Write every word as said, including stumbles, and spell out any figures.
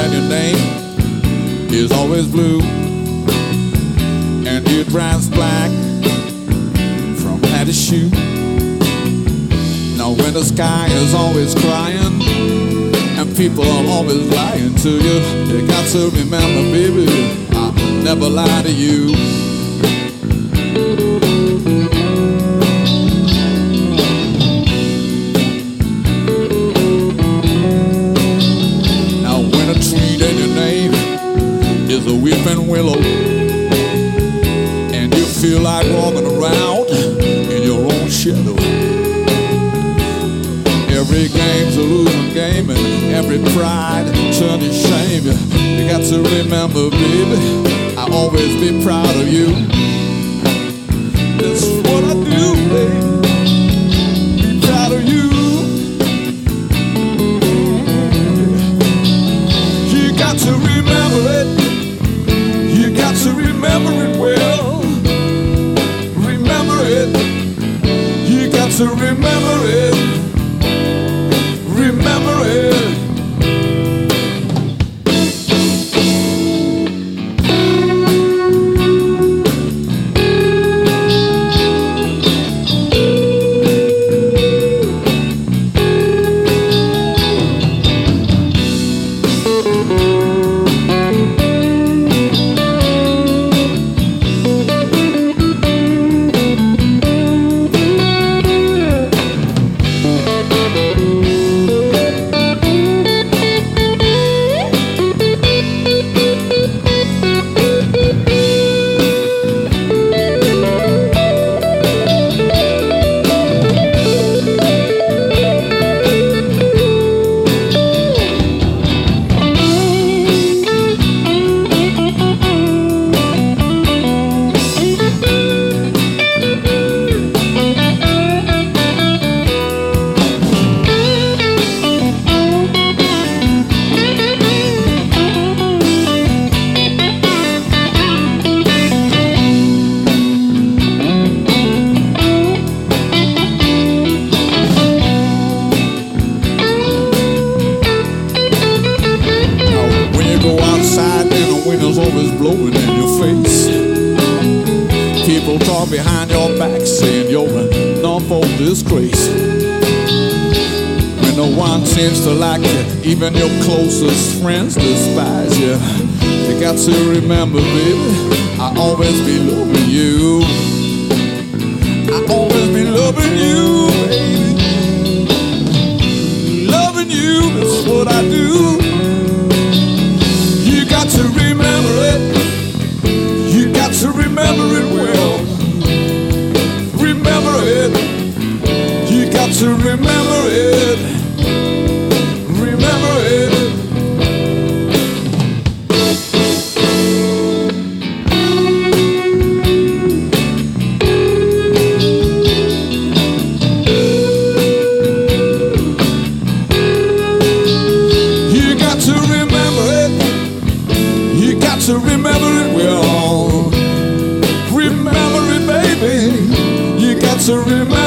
and your name is always blue, and your dress black from head to shoe. Now when the sky is always crying and people are always lying to you, you got to remember, baby, I never lie to you. Now when a tree in your name is a weeping willow, and you feel like walking around in your own shadow. Every game's a losing game, and every pride turn to shame. You got to remember, baby, I'll always be proud of you. This is what I do, baby, proud of you. You got to remember it. You got to remember it well. Remember it. You got to remember it. Remember it. Always blowing in your face. People talk behind your back saying you're an awful disgrace. When no one seems to like you, even your closest friends despise you. You got to remember, baby, I'll always be loving you. I'll always be loving you, baby. Loving you is what I do. You got to remember it. You got to remember it well. Remember it. You got to remember it. Remember it. You got to remember it. You got to remember it well. Remember it, baby. You got to remember.